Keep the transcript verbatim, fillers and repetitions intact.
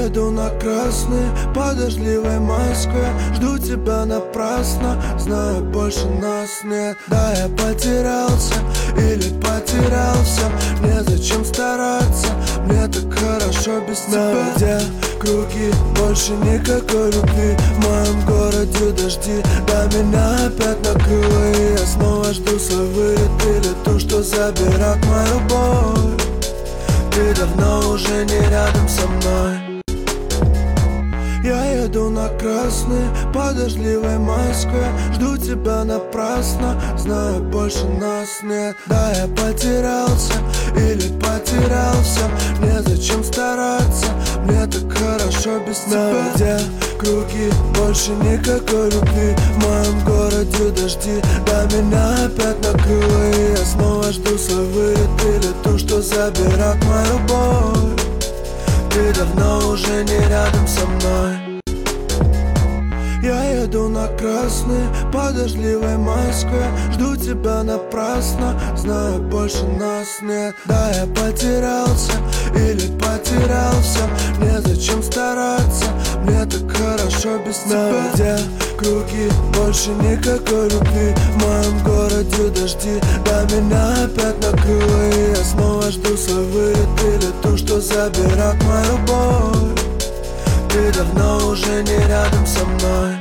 еду на красный по дождливой Москве. Жду тебя напрасно, знаю, больше нас нет. Да, я потерялся или потерялся, незачем стараться, мне так хорошо без тебя. Где круги, больше никакой любви, в моем городе дожди, да меня опять накрыло. И я снова жду свой вылет или ту, что забирает мою боль. Ты давно уже не рядом со мной. Я еду на красный по дождливой Москве. Жду тебя напрасно, знаю, больше нас нет. Да, я потерялся или потерялся, незачем стараться, мне так хорошо без тебя. Где круги, больше никакой любви, в моем городе дожди, да меня опять накрыло. И я снова жду свой вылет или ту, что забирает мою боль. Ты давно уже не рядом со мной. Я еду на красный по дождливой Москве. Жду тебя напрасно, знаю, больше нас нет. Да, я потерялся или потерялся, незачем стараться, мне так хорошо без тебя. Где круги, больше никакой любви, в моем городе дожди, да меня опять накрыло. И я снова жду свой вылет или ту, что забирает мою боль. Ты давно уже не рядом со мной.